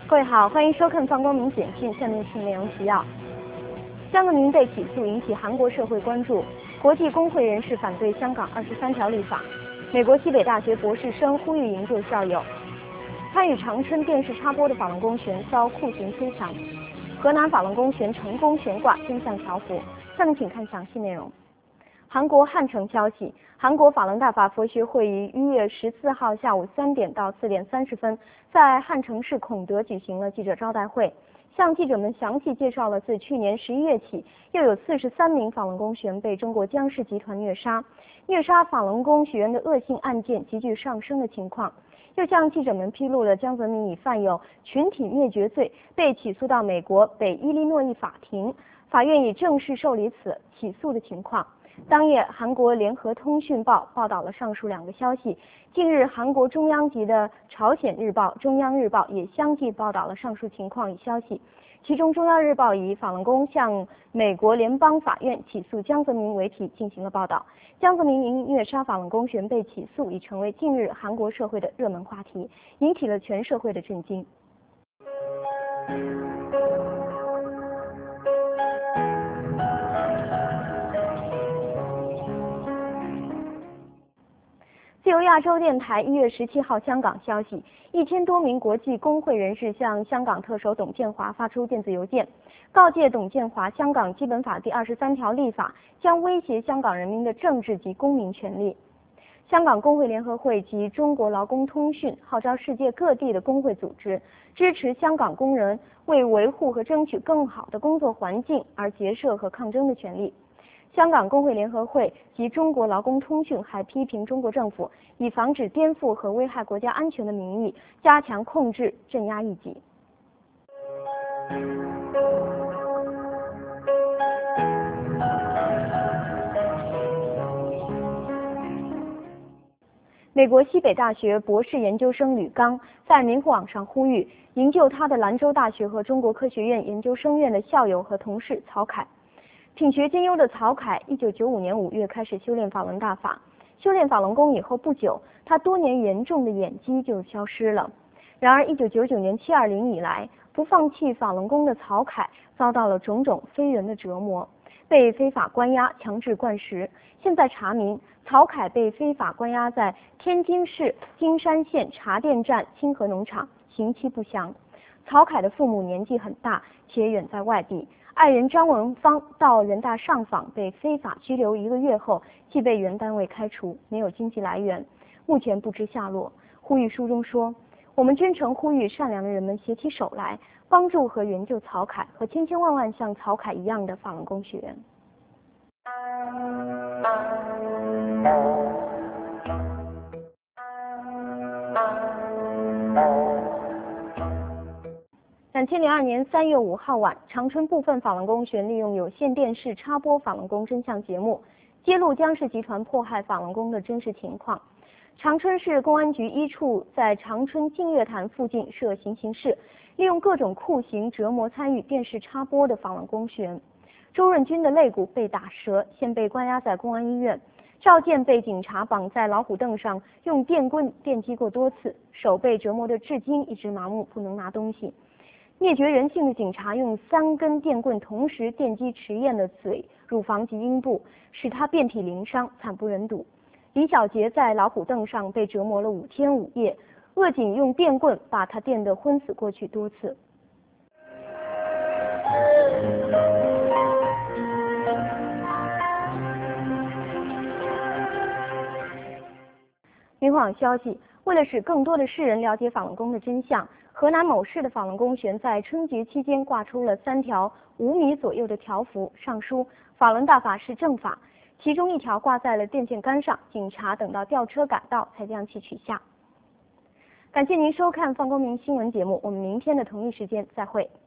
各位好，欢迎收看放光明简讯，下面是内容提要。江泽民被起诉引起韩国社会关注，国际工会人士反对香港23条立法。美国西北大学博士生呼吁营救校友。参与长春电视插播的法轮功旋遭酷刑推墙。河南法轮功旋成功悬挂真相条幅。下面请看详细内容。韩国汉城消息，韩国法轮大法佛学会于1月14号下午3点到4点30分，在汉城市孔德举行了记者招待会，向记者们详细介绍了自去年11月起，又有43名法轮功学员被中国江氏集团虐杀法轮功学员的恶性案件急剧上升的情况，又向记者们披露了江泽民已犯有群体灭绝罪，被起诉到美国北伊利诺伊法庭，法院已正式受理此起诉的情况。当夜，韩国联合通讯报报道了上述2个消息。近日，韩国中央级的朝鲜日报、中央日报也相继报道了上述情况与消息。其中，中央日报以法轮功向美国联邦法院起诉江泽民为题进行了报道。江泽民因虐杀法轮功学员被起诉，已成为近日韩国社会的热门话题，引起了全社会的震惊。自由亚洲电台1月17号香港消息，1000多名国际工会人士向香港特首董建华发出电子邮件，告诫董建华，香港基本法第23条立法将威胁香港人民的政治及公民权利。香港工会联合会及中国劳工通讯号召世界各地的工会组织支持香港工人为维护和争取更好的工作环境而结社和抗争的权利。香港工会联合会及中国劳工通讯还批评中国政府以防止颠覆和危害国家安全的名义，加强控制、镇压异己。美国西北大学博士研究生吕刚在明火网上呼吁营救他的兰州大学和中国科学院研究生院的校友和同事曹凯。品学兼优的曹凯，1995年5月开始修炼法轮大法。修炼法轮功以后不久，他多年严重的眼疾就消失了。然而，1999年720以来，不放弃法轮功的曹凯遭到了种种非人的折磨，被非法关押、强制灌食。现在查明，曹凯被非法关押在天津市金山县茶店站清河农场，刑期不详。曹凯的父母年纪很大，且远在外地。爱人张文芳到人大上访，被非法拘留1个月后，即被原单位开除，没有经济来源，目前不知下落。呼吁书中说，我们真诚呼吁善良的人们携起手来，帮助和援救曹凯和千千万万像曹凯一样的法轮功学员。2002年3月5号晚，长春部分法轮功学员利用有线电视插播法轮功真相节目，揭露江氏集团迫害法轮功的真实情况。长春市公安局1处在长春净月潭附近设行刑室，利用各种酷刑折磨参与电视插播的法轮功学员。周润军的肋骨被打折，现被关押在公安医院。赵建被警察绑在老虎凳上，用电棍电击过多次，手被折磨得至今一直麻木，不能拿东西。灭绝人性的警察用3根电棍同时电击迟燕的嘴、乳房及阴部，使他遍体鳞伤，惨不忍睹。李小杰在老虎凳上被折磨了5天5夜，恶警用电棍把他电得昏死过去多次。明网消息，为了使更多的世人了解法轮功的真相，河南某市的法轮功学员在春节期间挂出了3条5米左右的条幅，上书“法轮大法是正法”，其中1条挂在了电线杆上，警察等到吊车赶到才将其取下。感谢您收看放光明新闻节目，我们明天的同一时间再会。